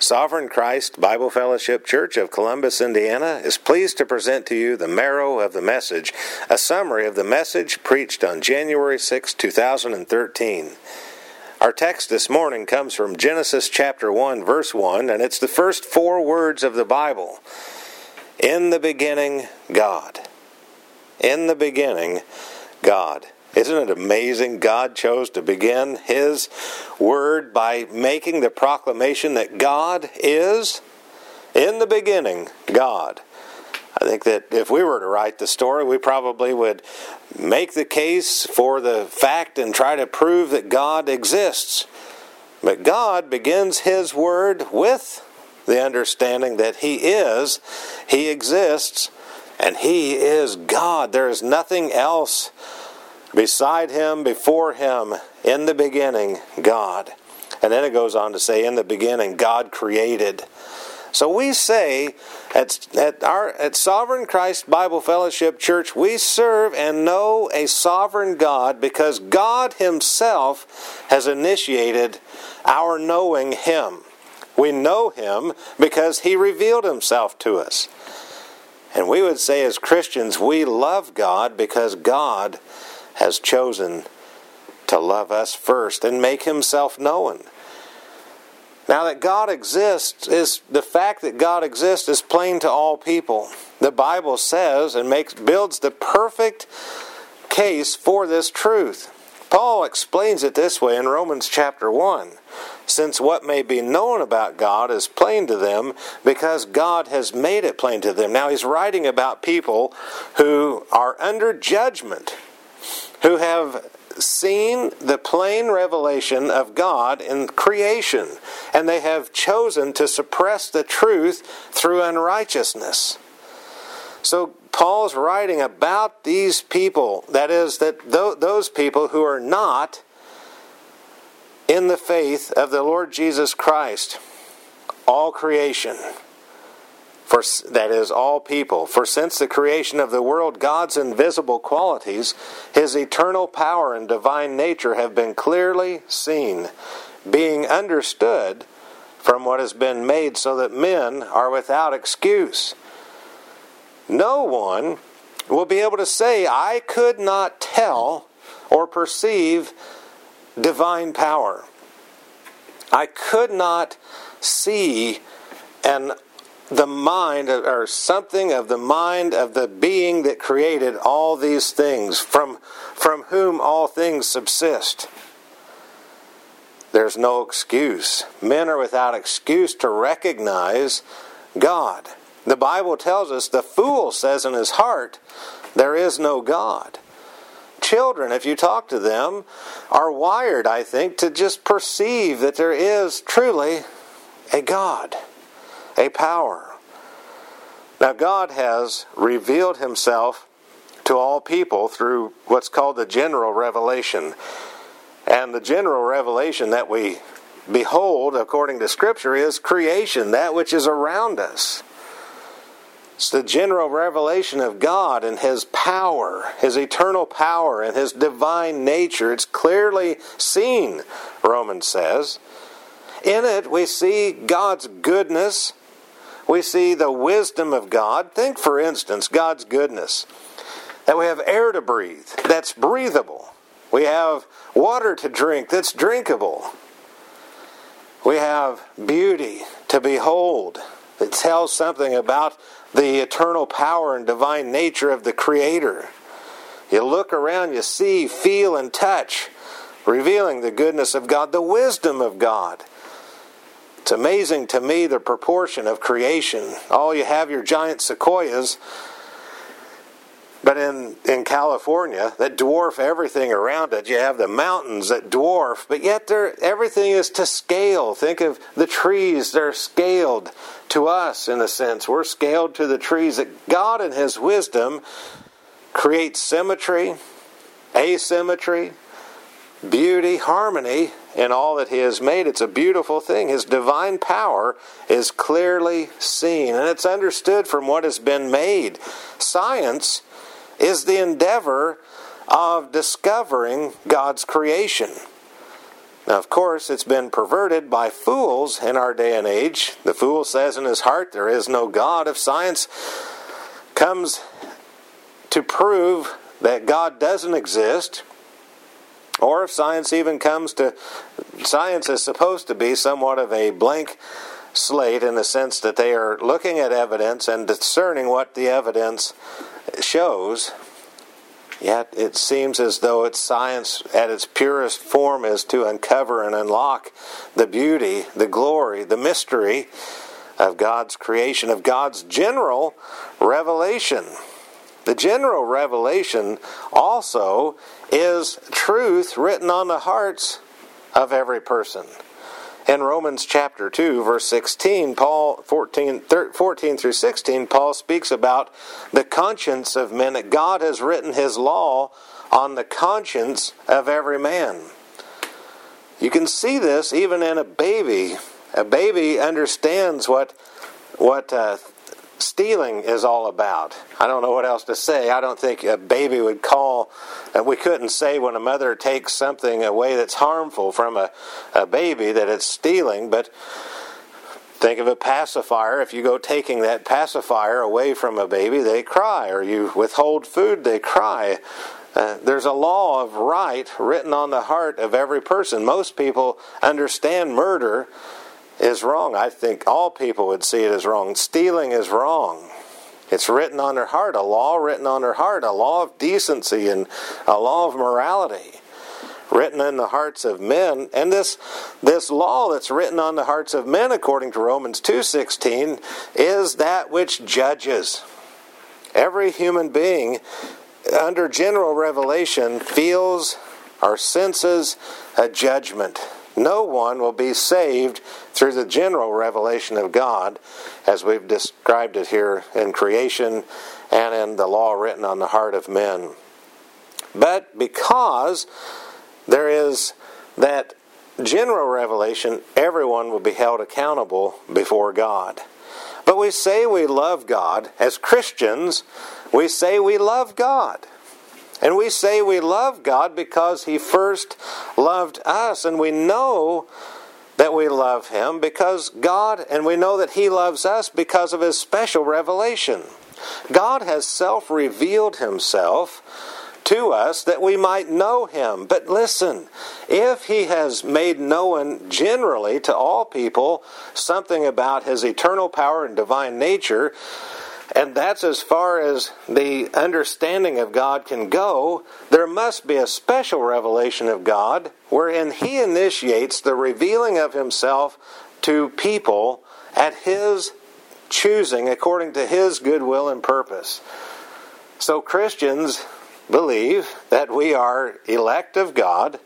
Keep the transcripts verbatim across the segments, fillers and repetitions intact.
Sovereign Christ Bible Fellowship Church of Columbus, Indiana is pleased to present to you the marrow of the message, a summary of the message preached on January sixth, two thousand thirteen. Our text this morning comes from Genesis chapter one, verse one, and it's the first four words of the Bible. In the beginning, God. In the beginning, God. Isn't it amazing God chose to begin His Word by making the proclamation that God is? In the beginning, God. I think that if we were to write the story, we probably would make the case for the fact and try to prove that God exists. But God begins His Word with the understanding that He is, He exists, and He is God. There is nothing else beside Him, before Him, in the beginning, God. And then it goes on to say, in the beginning, God created. So we say, at, at, our, at Sovereign Christ Bible Fellowship Church, we serve and know a sovereign God because God Himself has initiated our knowing Him. We know Him because He revealed Himself to us. And we would say as Christians, we love God because God has chosen to love us first and make Himself known. Now that God exists, is the fact that God exists is plain to all people. The Bible says and makes builds the perfect case for this truth. Paul explains it this way in Romans chapter one. Since what may be known about God is plain to them because God has made it plain to them. Now he's writing about people who are under judgment, who have seen the plain revelation of God in creation, and they have chosen to suppress the truth through unrighteousness. So Paul's writing about these people, that is, that those people who are not in the faith of the Lord Jesus Christ, all creation. For, that is, all people. For since the creation of the world, God's invisible qualities, His eternal power and divine nature have been clearly seen, being understood from what has been made, so that men are without excuse. No one will be able to say, I could not tell or perceive divine power. I could not see an the mind, or something of the mind of the being that created all these things, from, from whom all things subsist. There's no excuse. Men are without excuse to recognize God. The Bible tells us the fool says in his heart, there is no God. Children, if you talk to them, are wired, I think, to just perceive that there is truly a God. A power. Now God has revealed Himself to all people through what's called the general revelation. And the general revelation that we behold, according to Scripture, is creation, that which is around us. It's the general revelation of God and His power, His eternal power and His divine nature. It's clearly seen, Romans says. In it we see God's goodness. We see the wisdom of God. Think, for instance, God's goodness. That we have air to breathe, that's breathable. We have water to drink, that's drinkable. We have beauty to behold. That tells something about the eternal power and divine nature of the Creator. You look around, you see, feel, and touch, revealing the goodness of God, the wisdom of God. It's amazing to me the proportion of creation. Oh, you have your giant sequoias, but in, in California, that dwarf everything around it. You have the mountains that dwarf, but yet everything is to scale. Think of the trees, they're scaled to us in a sense. We're scaled to the trees. That God in His wisdom creates symmetry, asymmetry, beauty, harmony in all that He has made. It's a beautiful thing. His divine power is clearly seen, and it's understood from what has been made. Science is the endeavor of discovering God's creation. Now, of course, it's been perverted by fools in our day and age. The fool says in his heart, there is no God. If science comes to prove that God doesn't exist, or if science even comes to, science is supposed to be somewhat of a blank slate in the sense that they are looking at evidence and discerning what the evidence shows. Yet it seems as though its science at its purest form is to uncover and unlock the beauty, the glory, the mystery of God's creation, of God's general revelation. The general revelation also is truth written on the hearts of every person. In Romans chapter two, verse sixteen, Paul fourteen, fourteen through sixteen, Paul speaks about the conscience of men, that God has written his law on the conscience of every man. You can see this even in a baby. A baby understands what what uh, stealing is all about. I don't know what else to say. I don't think a baby would call, and we couldn't say when a mother takes something away that's harmful from a, a baby that it's stealing, but think of a pacifier. If you go taking that pacifier away from a baby, they cry, or you withhold food, they cry. Uh, there's a law of right written on the heart of every person. Most people understand murder is wrong. I think all people would see it as wrong. Stealing is wrong. It's written on their heart, a law written on their heart, a law of decency and a law of morality written in the hearts of men. And this this law that's written on the hearts of men, according to Romans two sixteen, is that which judges. Every human being, under general revelation, feels or senses a judgment. No one will be saved through the general revelation of God, as we've described it here in creation and in the law written on the heart of men. But because there is that general revelation, everyone will be held accountable before God. But we say we love God. As Christians, we say we love God. And we say we love God because He first loved us. And we know that we love Him because God, and we know that He loves us because of His special revelation. God has self-revealed Himself to us that we might know Him. But listen, if He has made known generally to all people something about His eternal power and divine nature, and that's as far as the understanding of God can go, there must be a special revelation of God wherein He initiates the revealing of Himself to people at His choosing according to His good will and purpose. So Christians believe that we are elect of God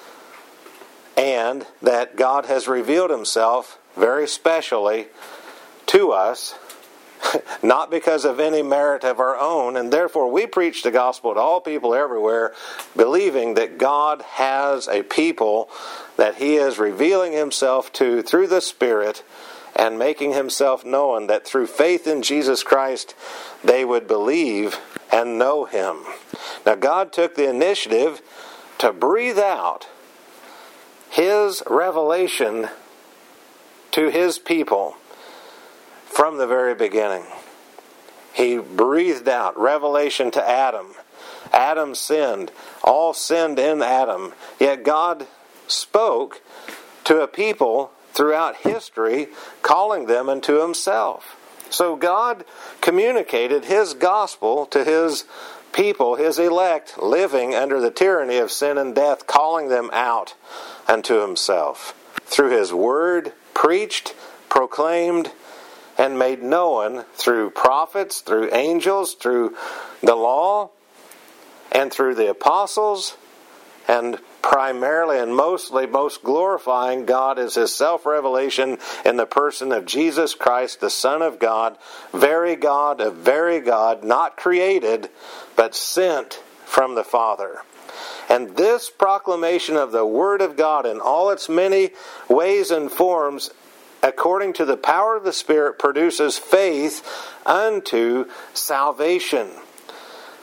and that God has revealed Himself very specially to us, not because of any merit of our own, and therefore we preach the gospel to all people everywhere, believing that God has a people that He is revealing Himself to through the Spirit and making Himself known, that through faith in Jesus Christ they would believe and know Him. Now God took the initiative to breathe out His revelation to His people from the very beginning. He breathed out revelation to Adam. Adam sinned. All sinned in Adam. Yet God spoke to a people throughout history, calling them unto Himself. So God communicated His gospel to His people, His elect, living under the tyranny of sin and death, calling them out unto Himself through His word, preached, proclaimed, and made known through prophets, through angels, through the law, and through the apostles, and primarily and mostly, most glorifying God is His self-revelation in the person of Jesus Christ, the Son of God, very God of very God, not created, but sent from the Father. And this proclamation of the Word of God in all its many ways and forms, according to the power of the Spirit, produces faith unto salvation.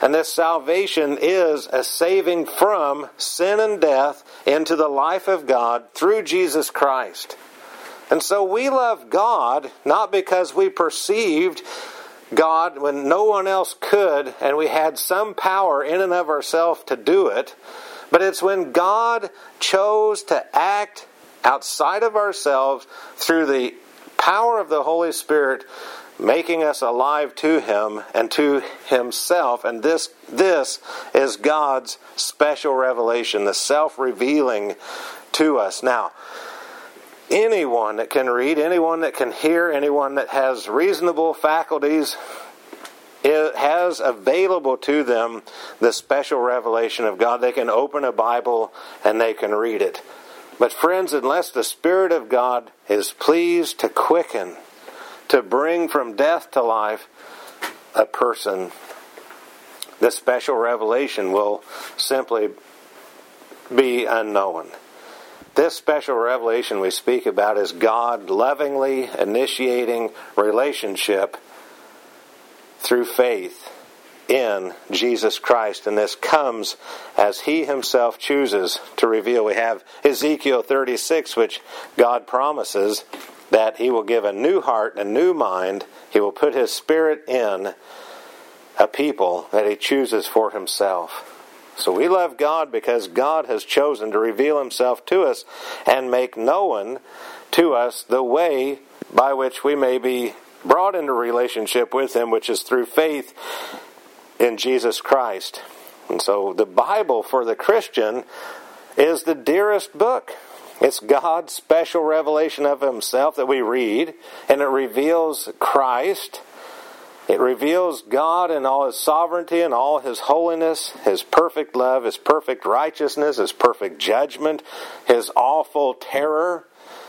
And this salvation is a saving from sin and death into the life of God through Jesus Christ. And so we love God not because we perceived God when no one else could and we had some power in and of ourselves to do it, but it's when God chose to act outside of ourselves through the power of the Holy Spirit, making us alive to Him and to Himself. And this, this is God's special revelation, the self-revealing to us. Now, anyone that can read, anyone that can hear, anyone that has reasonable faculties, it has available to them the special revelation of God. They can open a Bible and they can read it. But friends, unless the Spirit of God is pleased to quicken, to bring from death to life a person, the special revelation will simply be unknown. This special revelation we speak about is God lovingly initiating relationship through faith in Jesus Christ. And this comes as He Himself chooses to reveal. We have Ezekiel thirty-six, which God promises that He will give a new heart, a new mind. He will put His Spirit in a people that He chooses for Himself. So we love God because God has chosen to reveal Himself to us and make known to us the way by which we may be brought into relationship with Him, which is through faith in Jesus Christ. And so the Bible for the Christian is the dearest book. It's God's special revelation of Himself that we read, and it reveals Christ. It reveals God in all His sovereignty and all His holiness, His perfect love, His perfect righteousness, His perfect judgment, His awful terror.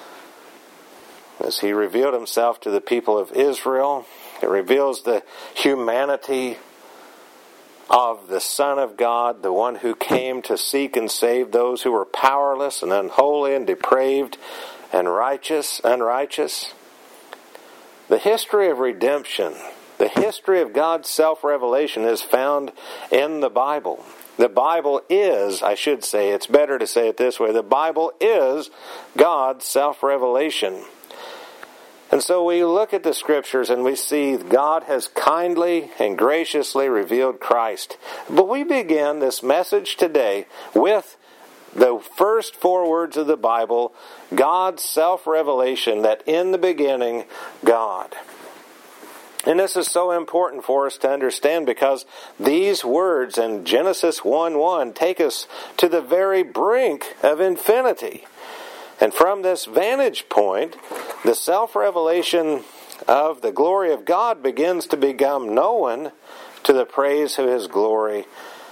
As He revealed Himself to the people of Israel, it reveals the humanity of the Son of God, the one who came to seek and save those who were powerless and unholy and depraved and righteous, unrighteous. The history of redemption, the history of God's self-revelation is found in the Bible. The Bible is, I should say, it's better to say it this way, the Bible is God's self-revelation. And so we look at the Scriptures and we see God has kindly and graciously revealed Christ. But we begin this message today with the first four words of the Bible, God's self-revelation, that in the beginning, God. And this is so important for us to understand because these words in Genesis one one take us to the very brink of infinity. And from this vantage point, the self-revelation of the glory of God begins to become known to the praise of His glory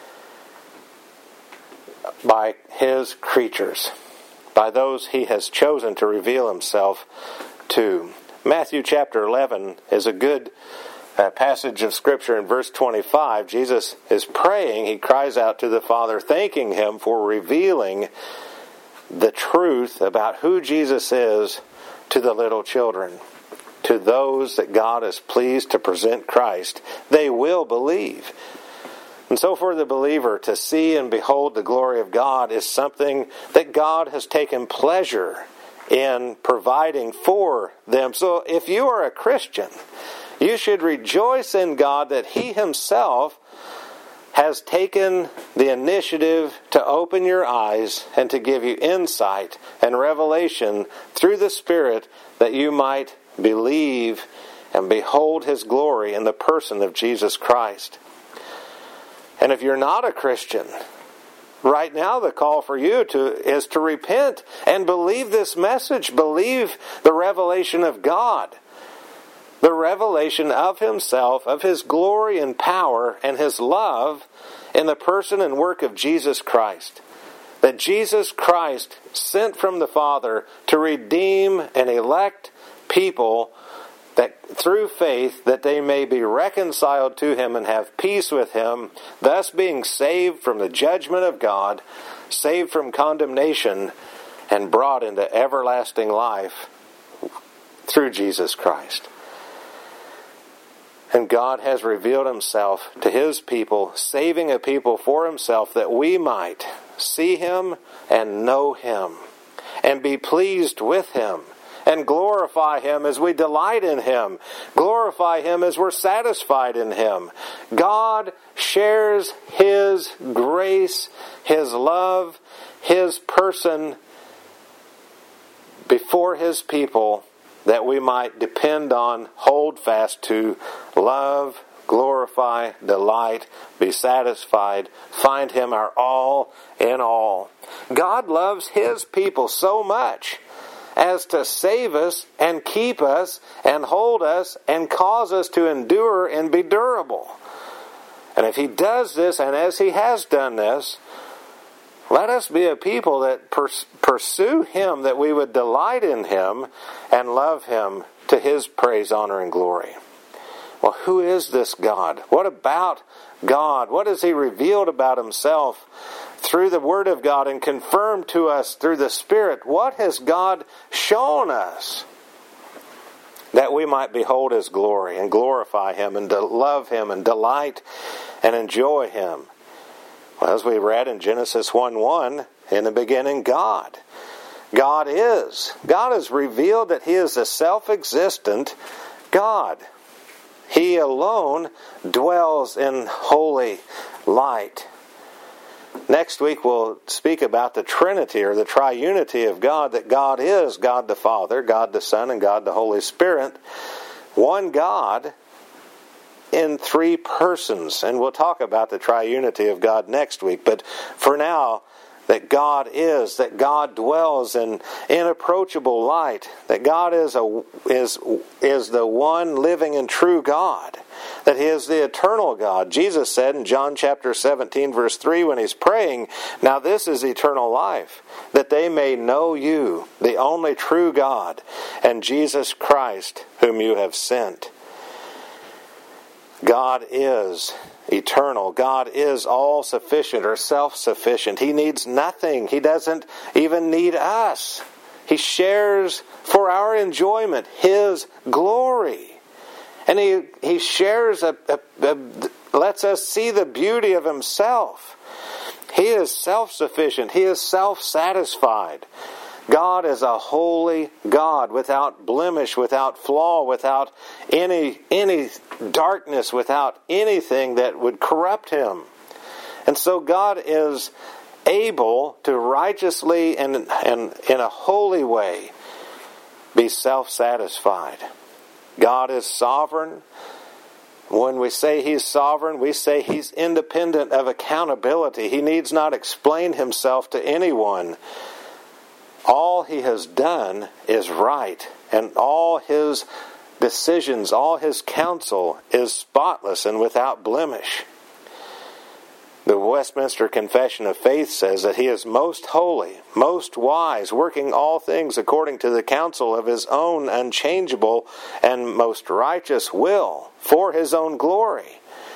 by His creatures, by those He has chosen to reveal Himself to. Matthew chapter eleven is a good uh, passage of Scripture. In verse twenty-five, Jesus is praying. He cries out to the Father, thanking Him for revealing the truth about who Jesus is to the little children. To those that God is pleased to present Christ, they will believe. And so for the believer to see and behold the glory of God is something that God has taken pleasure in providing for them. So if you are a Christian, you should rejoice in God that He Himself has taken the initiative to open your eyes and to give you insight and revelation through the Spirit that you might believe and behold His glory in the person of Jesus Christ. And if you're not a Christian, right now the call for you to is to repent and believe this message. Believe the revelation of God. The revelation of Himself, of His glory and power and His love in the person and work of Jesus Christ. That Jesus Christ sent from the Father to redeem and elect people that through faith that they may be reconciled to Him and have peace with Him, thus being saved from the judgment of God, saved from condemnation, and brought into everlasting life through Jesus Christ. And God has revealed himself to his people, saving a people for himself that we might see him and know him and be pleased with him and glorify him as we delight in him, glorify him as we're satisfied in him. God shares his grace, his love, his person before his people, that we might depend on, hold fast to, love, glorify, delight, be satisfied, find him our all in all. God loves his people so much as to save us and keep us and hold us and cause us to endure and be durable. And if he does this, and as he has done this, let us be a people that pers- pursue him, that we would delight in him and love him to his praise, honor, and glory. Well, who is this God? What about God? What has he revealed about himself through the Word of God and confirmed to us through the Spirit? What has God shown us that we might behold his glory and glorify him and to love him and delight and enjoy him? Well, as we read in Genesis one one, in the beginning, God. God is. God has revealed that he is a self-existent God. He alone dwells in holy light. Next week we'll speak about the Trinity, or the triunity of God, that God is God the Father, God the Son, and God the Holy Spirit. One God in three persons. And we'll talk about the triunity of God next week. But for now, that God is, that God dwells in inapproachable light, that God is a is is the one living and true God, that he is the eternal God. Jesus said in John chapter seventeen verse three when he's praying, "Now this is eternal life, that they may know you, the only true God, and Jesus Christ, whom you have sent." God is eternal. God is all-sufficient or self-sufficient. He needs nothing. He doesn't even need us. He shares for our enjoyment his glory. And he, he shares, a, a, a, lets us see the beauty of himself. He is self-sufficient. He is self-satisfied. God is a holy God, without blemish, without flaw, without any any darkness, without anything that would corrupt him. And so God is able to righteously and, and in a holy way be self-satisfied. God is sovereign. When we say he's sovereign, we say he's independent of accountability. He needs not explain himself to anyone. All he has done is right, and all his decisions, all his counsel is spotless and without blemish. The Westminster Confession of Faith says that he is most holy, most wise, working all things according to the counsel of his own unchangeable and most righteous will, for his own glory.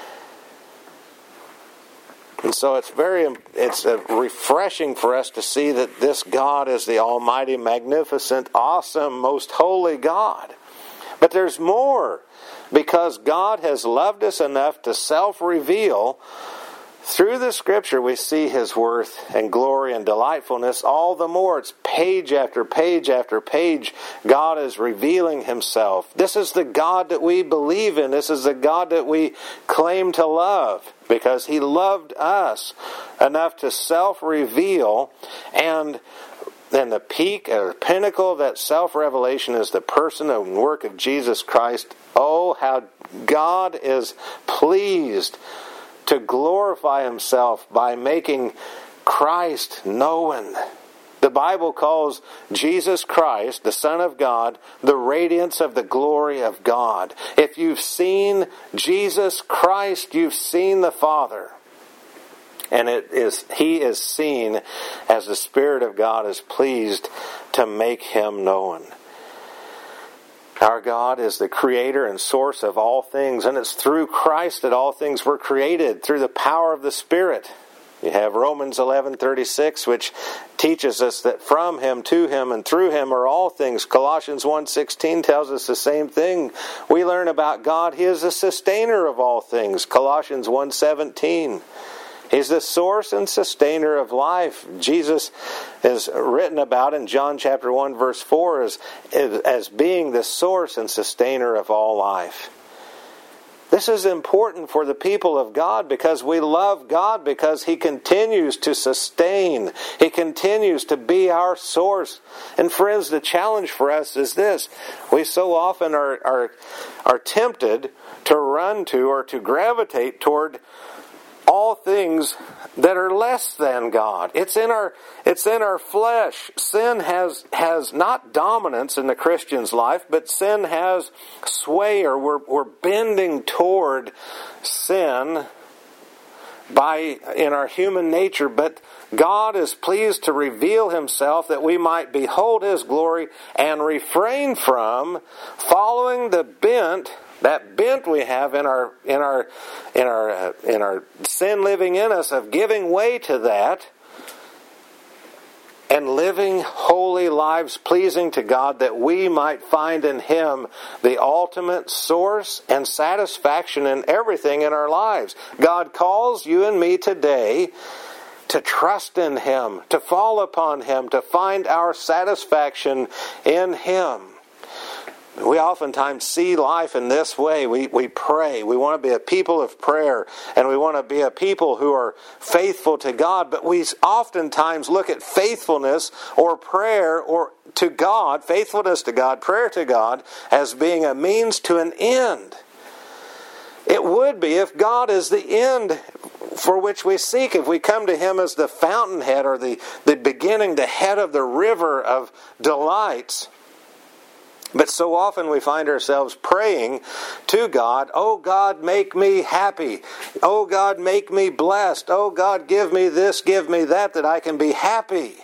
And so it's very, it's refreshing for us to see that this God is the almighty, magnificent, awesome, most holy God. But there's more, because God has loved us enough to self-reveal. Through the Scripture we see his worth and glory and delightfulness all the more. It's page after page after page. God is revealing himself. This is the God that we believe in. This is the God that we claim to love, because he loved us enough to self-reveal. And then the peak or pinnacle of that self-revelation is the person and work of Jesus Christ. Oh, how God is pleased to glorify himself by making Christ known. The Bible calls Jesus Christ, the Son of God, the radiance of the glory of God. If you've seen Jesus Christ, you've seen the Father. And it is he is seen as the Spirit of God is pleased to make him known. Our God is the creator and source of all things, and it's through Christ that all things were created, through the power of the Spirit. You have Romans eleven thirty-six, which teaches us that from Him, to Him, and through Him are all things. Colossians one sixteen tells us the same thing. We learn about God. He is the sustainer of all things. Colossians one seventeen. He's the source and sustainer of life. Jesus is written about in John chapter one verse four as, as being the source and sustainer of all life. This is important for the people of God because we love God because He continues to sustain. He continues to be our source. And friends, the challenge for us is this. We so often are, are, are tempted to run to or to gravitate toward all things that are less than God. It's in our it's in our flesh. Sin has has not dominance in the Christian's life, but sin has sway, or we're we're bending toward sin by in our human nature, but God is pleased to reveal Himself that we might behold His glory and refrain from following the bent That bent we have in our in our in our uh, in our sin living in us of giving way to that and living holy lives pleasing to God, that we might find in Him the ultimate source and satisfaction in everything in our lives. God calls you and me today to trust in Him, to fall upon Him, to find our satisfaction in Him. We oftentimes see life in this way. We we pray. We want to be a people of prayer, and we want to be a people who are faithful to God. But we oftentimes look at faithfulness or prayer or to God, faithfulness to God, prayer to God, as being a means to an end. It would be if God is the end for which we seek, if we come to Him as the fountainhead or the, the beginning, the head of the river of delights. But so often we find ourselves praying to God, "Oh God, make me happy. Oh God, make me blessed. Oh God, give me this, give me that, that I can be happy."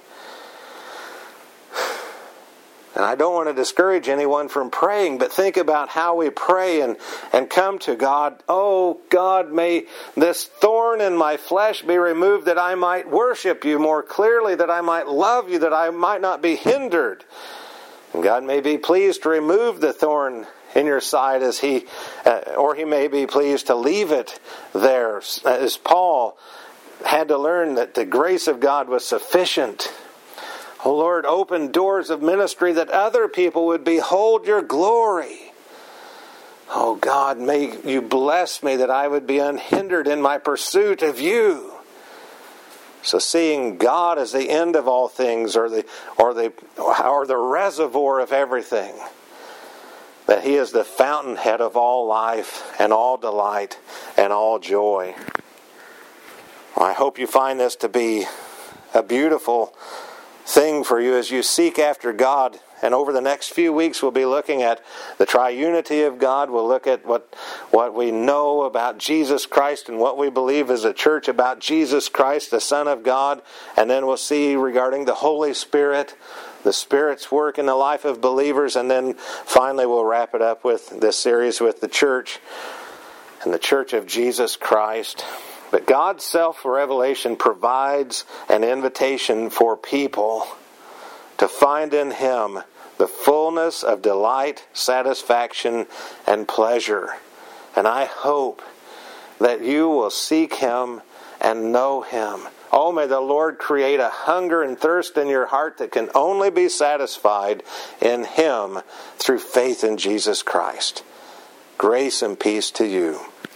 And I don't want to discourage anyone from praying, but think about how we pray and, and come to God. "Oh God, may this thorn in my flesh be removed, that I might worship You more clearly, that I might love You, that I might not be hindered." And God may be pleased to remove the thorn in your side, as He, uh, or He may be pleased to leave it there. As Paul had to learn that the grace of God was sufficient. "Oh Lord, open doors of ministry that other people would behold Your glory. Oh God, may You bless me that I would be unhindered in my pursuit of You." So seeing God as the end of all things, or the or the or the reservoir of everything, that He is the fountainhead of all life and all delight and all joy. Well, I hope you find this to be a beautiful thing for you as you seek after God. And over the next few weeks, we'll be looking at the triunity of God. We'll look at what, what we know about Jesus Christ and what we believe as a church about Jesus Christ, the Son of God. And then we'll see regarding the Holy Spirit, the Spirit's work in the life of believers. And then finally, we'll wrap it up with this series with the church and the church of Jesus Christ. But God's self-revelation provides an invitation for people to find in Him the fullness of delight, satisfaction, and pleasure. And I hope that you will seek Him and know Him. Oh, may the Lord create a hunger and thirst in your heart that can only be satisfied in Him through faith in Jesus Christ. Grace and peace to you.